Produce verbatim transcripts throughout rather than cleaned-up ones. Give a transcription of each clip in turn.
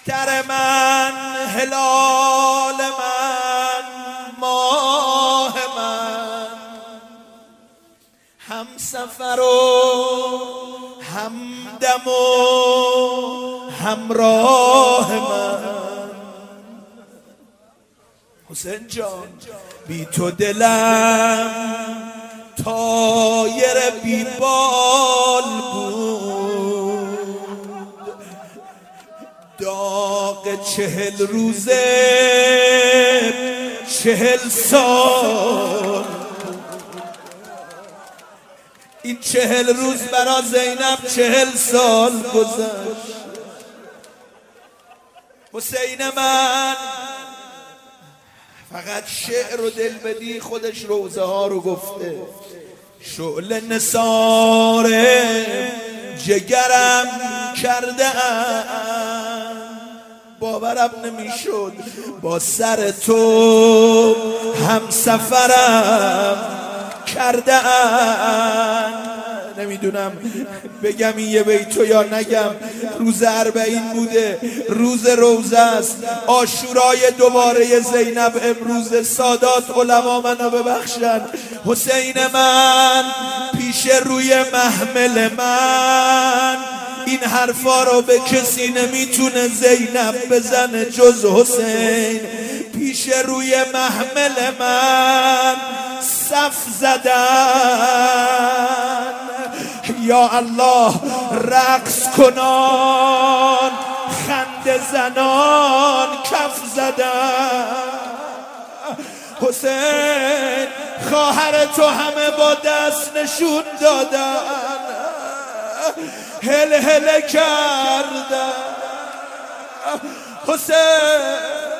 اختر من، هلال من، ماه من، هم سفر و همدم و همراه من. حسین جان بی تو دلم طایر بی بال بود، داغ چهل روزه چهل سال. این چهل روز برا زینب چهل سال گذشت. حسین من فقط شعر و دل بدی خودش روزه ها رو گفته. شعله نثار جگرم کرده ام، باورم نمیشد با سر تو هم سفرم کرده ام. نمیدونم بگم این یه بیتو یا نگم. روز اربعین بوده، روز روزه است، عاشورای دوباره زینب امروز. سادات علما منو ببخشن. حسین من پیش روی محمل من این حرفا رو به کسی نمیتونه زینب بزنه جز حسین. پیش روی محمل من صف زدن، یا الله، رقص کنان، خنده زنان، کف زدن. حسین خواهر تو همه با دست نشون دادن، هل هل کردن. حسین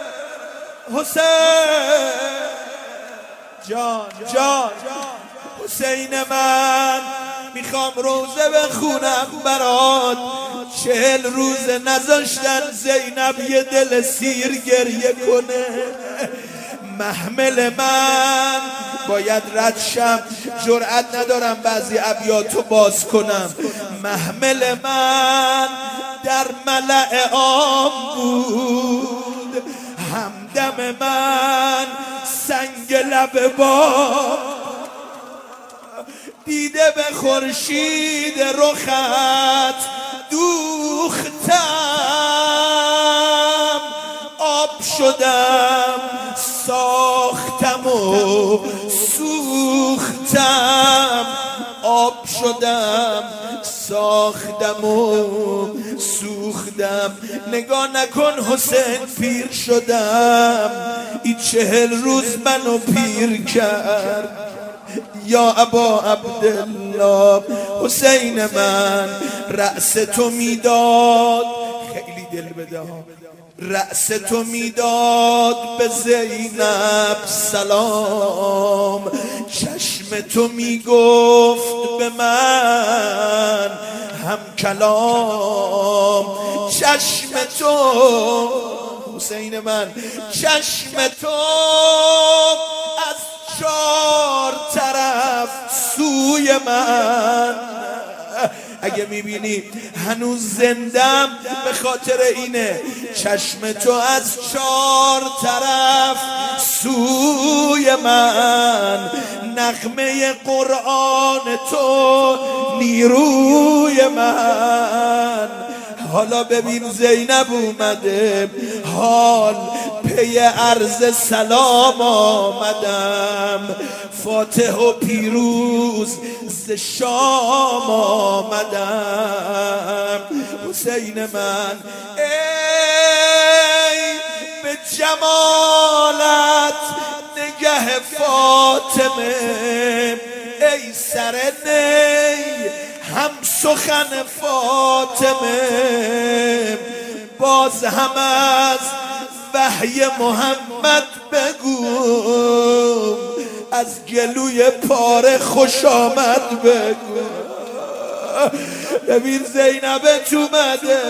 حسین جان جان حسین من میخوام روزه بخونم برات. چهل روز نذاشتن زینب یه دل سیر گریه کنه. محمل من باید رد شم، جرأت ندارم بعضی ابیاتو باز کنم. محمل من در ملأ عام بود، همدم من سنگ لب بام. دیده به خورشید رخت دوختم، آب شدم ساختم و سوختم. آب شدم ساختم و سوختم. نگاه نکن حسین پیر شدم، این چهل روز منو پیر کرد. یا ابا عبدالله حسین من رأس تو میداد، خیلی دل بده ها، رأس تو میداد به زینب سلام. چشم تو میگفت به من هم کلام. چشم تو حسین من، چشم تو از چار طرف سوی من. اگه میبینی هنوز زندم به خاطر اینه. چشم تو از چار طرف سوی من، نغمه قرآن تو نیروی من. حالا ببین زینب اومده، حال پی عرض سلام آمدم. فاتح و پیروز ز شام آمدم. حسین من ای به جمالت نگه فاطمه، ای سر نی هم سخن فاطمه. باز هم از وحی محمد بگو، از گلوی پاره خوش آمد بگو. ببین زینبت اومده.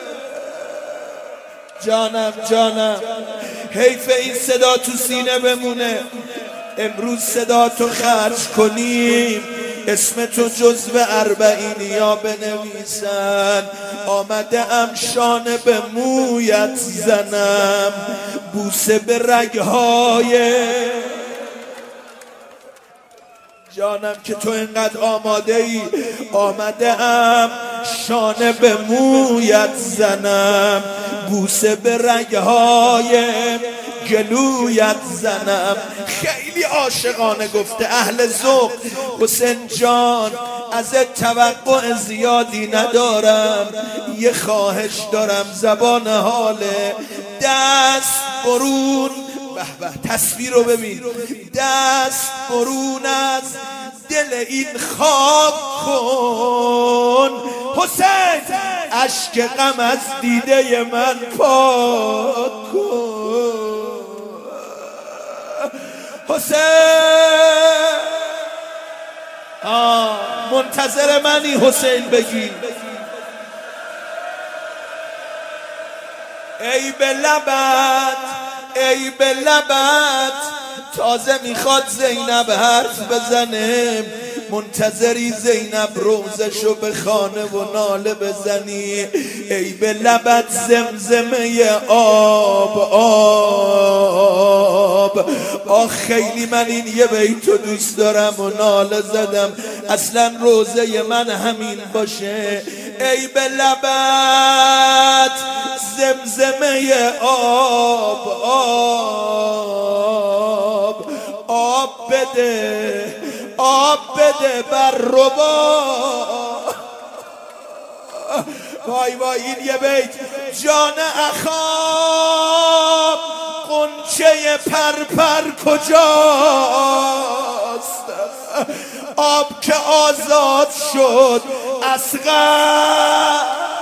جانم جانم حیف این صدا تو سینه بمونه. امروز صدا تو خرج کنیم، اسم تو جزو اربعینیا بنویسن. آمده ام شانه به مویت زنم، بوسه به رگهای جانم که تو اینقدر آماده ای. آمده ام شانه به مویت زنم، بوسه به رگهای گلویت زنم. خیلی عاشقانه گفته، اهل ذوق. حسین جان ازت توقع زیادی ندارم، یه خواهش دارم، زبان حاله. دست برون، به به تصویر رو ببین، دست برون از دل این خاک کن حسین، اشک غم از دیده من پاک کن حسین. آه منتظر منی حسین بگی. ای به لبت، ای به لبت، تازه میخواد زینب حرف بزنه. منتظری زینب روزشو به خانه و ناله بزنی. ای به لبت زمزمه آب آب. آه خیلی من این یه بیتو دوست دارم و ناله زدم اصلا روزه من همین باشه. ای به لبت زمزمه آب آب. آب بده، آب بده بر ربا. وای وای این یه بیت. جان اخام قنچه پرپر کجاست؟ آب که آزاد شد اصغر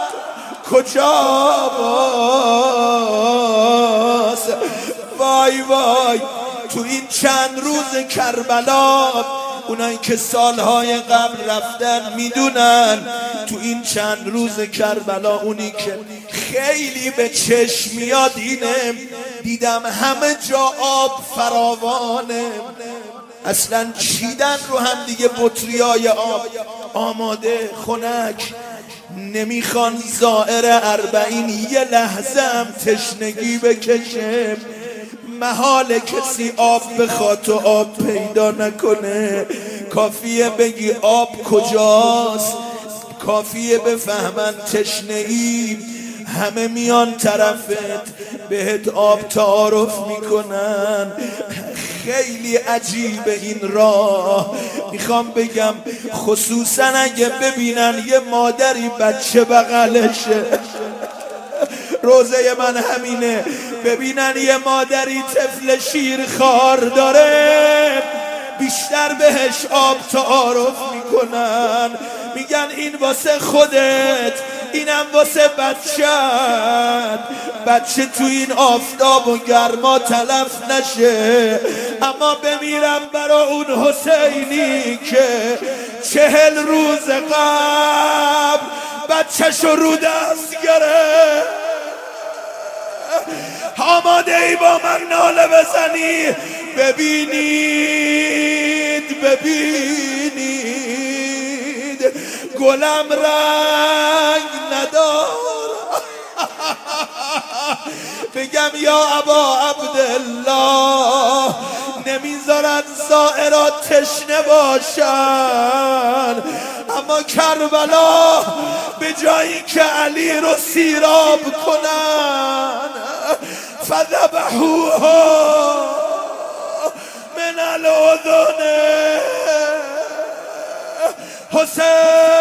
کجاست؟ وای وای تو این چند روز کربلا، اونایی که سالهای قبل رفتن میدونن، تو این چند روز کربلا اونی که خیلی به چشم میاد اینه، دیدم همه جا آب فراوانه، اصلا چیدن رو هم دیگه بطریای آب آماده خنک. نمیخوان زائر اربعین یه لحظه هم تشنگی بکشه. محال کسی آب بخواد و آب پیدا نکنه. کافیه بگی آب کجاست، کافیه بفهمن تشنه ای، همه میان طرفت بهت آب تعارف میکنن. خیلی عجیبه این راه. میخوام بگم خصوصا اگه ببینن یه مادری بچه بغلشه، روزه من همینه، ببینن یه مادری طفل شیرخوار داره، بیشتر بهش آب تعارف میکنن. میگن این واسه خودت، اینم واسه بچت. بچه تو این آفتاب و گرما تلف نشه. اما بمیرم برا اون حسینی که چهل روز قبل بچه‌شو رو دست گرفت. آماده ای با من ناله بزنی؟ ببینید ببینید گلم رنگ ندار. بگم یا ابا عبدالله، نمیذارن زائرات تشنه باشن، اما کربلا به جایی که علی رو سیراب کنن فذبحوها من الاذن. حسین